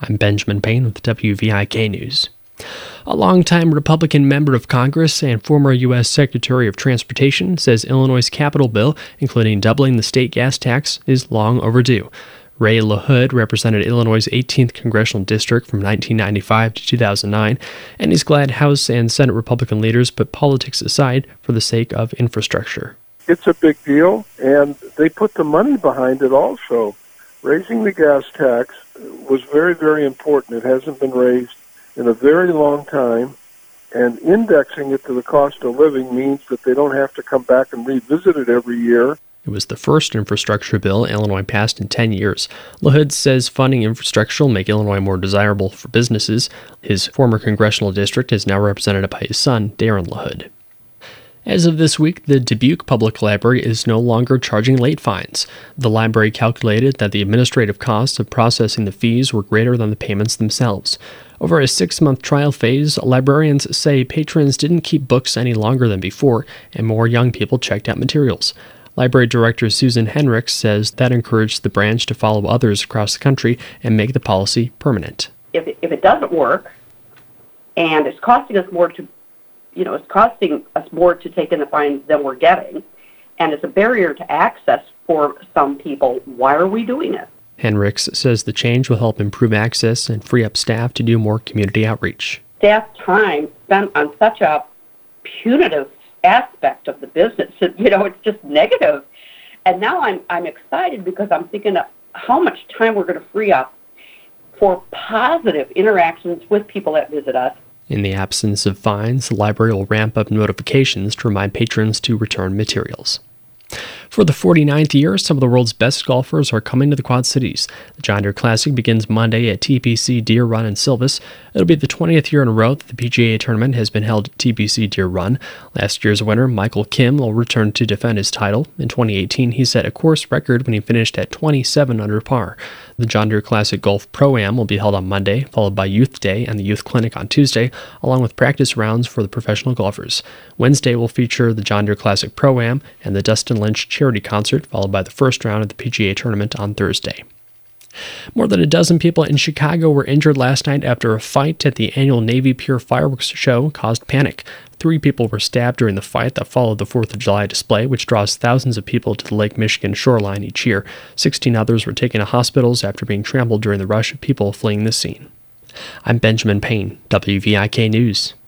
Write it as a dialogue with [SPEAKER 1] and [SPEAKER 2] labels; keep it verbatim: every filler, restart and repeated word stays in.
[SPEAKER 1] I'm Benjamin Payne with W V I K News. A longtime Republican member of Congress and former U S Secretary of Transportation says Illinois' capital bill, including doubling the state gas tax, is long overdue. Ray LaHood represented Illinois' eighteenth Congressional District from nineteen ninety-five to two thousand nine, and he's glad House and Senate Republican leaders put politics aside for the sake of infrastructure.
[SPEAKER 2] It's a big deal, and they put the money behind it also. Raising the gas tax was very, very important. It hasn't been raised in a very long time, and indexing it to the cost of living means that they don't have to come back and revisit it every year.
[SPEAKER 1] It was the first infrastructure bill Illinois passed in ten years. LaHood says funding infrastructure will make Illinois more desirable for businesses. His former congressional district is now represented by his son, Darren LaHood. As of this week, the Dubuque Public Library is no longer charging late fines. The library calculated that the administrative costs of processing the fees were greater than the payments themselves. Over a six-month trial phase, librarians say patrons didn't keep books any longer than before, and more young people checked out materials. Library Director Susan Henricks says that encouraged the branch to follow others across the country and make the policy permanent.
[SPEAKER 3] If it, if it doesn't work, and it's costing us more to You know, it's costing us more to take in the fines than we're getting, and it's a barrier to access for some people. Why are we doing it?
[SPEAKER 1] Henricks says the change will help improve access and free up staff to do more community outreach.
[SPEAKER 3] Staff time spent on such a punitive aspect of the business, you know, it's just negative. And now I'm I'm excited because I'm thinking of how much time we're going to free up for positive interactions with people that visit us.
[SPEAKER 1] In the absence of fines, the library will ramp up notifications to remind patrons to return materials. For the forty-ninth year, some of the world's best golfers are coming to the Quad Cities. The John Deere Classic begins Monday at T P C Deere Run in Silvis. It'll be the twentieth year in a row that the P G A tournament has been held at T P C Deere Run. Last year's winner, Michael Kim, will return to defend his title. In twenty eighteen, he set a course record when he finished at twenty-seven under par. The John Deere Classic Golf Pro-Am will be held on Monday, followed by Youth Day and the Youth Clinic on Tuesday, along with practice rounds for the professional golfers. Wednesday will feature the John Deere Classic Pro-Am and the Dustin Lynch Charity Concert, followed by the first round of the P G A tournament on Thursday. More than a dozen people in Chicago were injured last night after a fight at the annual Navy Pier fireworks show caused panic. Three people were stabbed during the fight that followed the fourth of July display, which draws thousands of people to the Lake Michigan shoreline each year. Sixteen others were taken to hospitals after being trampled during the rush of people fleeing the scene. I'm Benjamin Payne, W V I K News.